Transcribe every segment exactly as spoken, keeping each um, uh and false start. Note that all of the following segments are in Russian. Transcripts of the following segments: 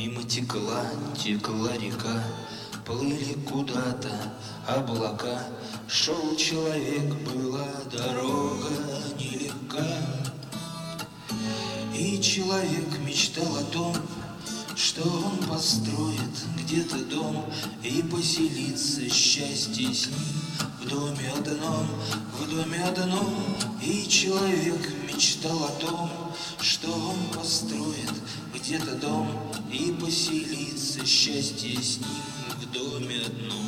Мимо текла, текла река, плыли куда-то облака. Шел человек, была дорога нелегка. И человек мечтал о том, что он построит где-то дом и поселится счастье с ним в доме одном, в доме одном. И человек мечтал о том, что он построит где-то дом и поселится счастье с ним в доме одном.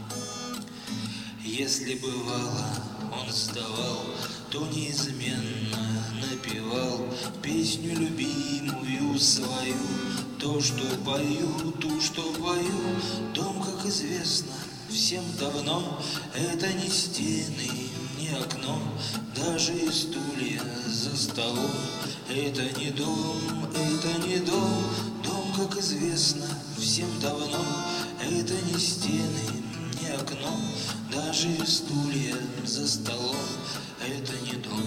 Если бывало он вставал, то неизменно напевал песню любимую свою. То, что пою, ту, что пою. Дом, как известно всем давно, это не стены, не окно, даже и стулья за столом. Это не дом, это не дом. Дом, как известно всем давно, это не стены, не окно, даже и стулья за столом. Это не дом.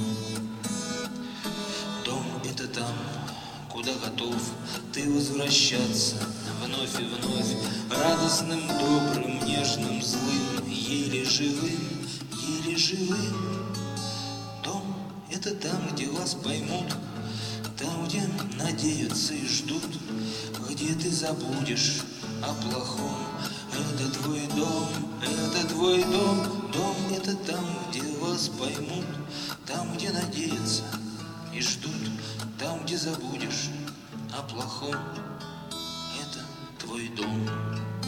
Дом — это там, куда готов ты возвращаться вновь и вновь, радостным, добрым, нежным, злым, еле живым, еле живым. Дом — это там, где вас поймут, там, где надеются и ждут, где ты забудешь о плохом. Это твой дом, это твой дом. Дом — это там, где вас поймут, там, где надеются и ждут, там, где забудешь о плохом. Это твой дом.